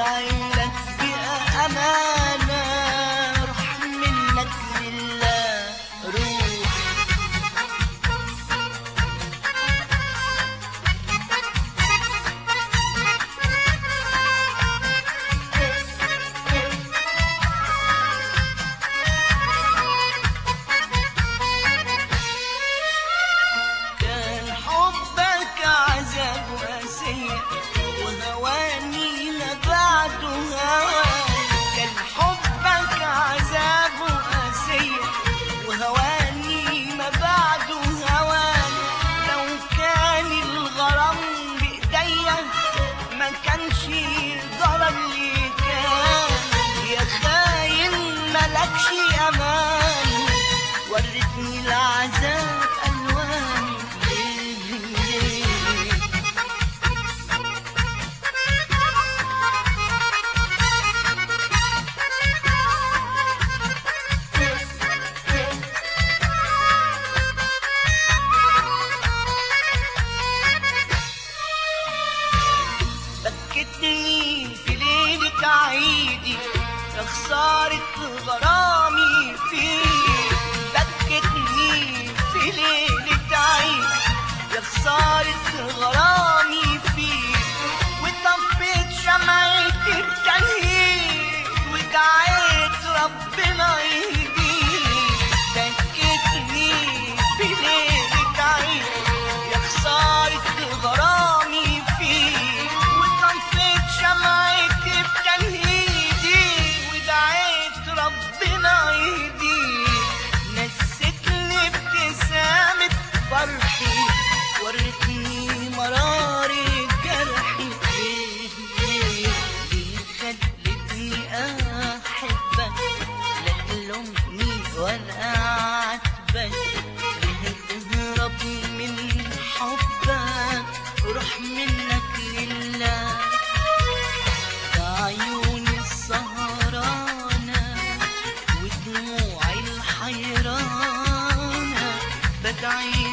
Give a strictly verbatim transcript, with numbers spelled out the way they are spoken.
بدعيلك بأمانة روح منك لله روح. كان حبك عذاب وقاسية وهواني ما بعده هوان. كان حبك عذاب وقاسية وهواني ما بعده هوان. لو كان الغرام بإيديا ما كانش ضرر لي كان. يا خاين ملكش أمان وريتني العذاب ألوان. ليه ليه بكتني في ليلة عيدي يا خسارة غرامي فيك. بكتني في ليلة عيدي يا خسارة غرامي فيك. وطفيت شمعة التنهيد ودعيت ربنا يهديك. بكتني في ليلة عيدي يا خسارة غرامي فيك. وطفيت شمعة بتنهيدي ودعيت ربنا يهديك. نستني ابتسامة فرحي ورتني مراري جرحي. ليه ليه ليه خلتني أحبك لا تلومني ولا أعاتبك. ليه تهرب من حبك روح منك لله. عيوني السهرانة ودموعي الحيرانة بدعي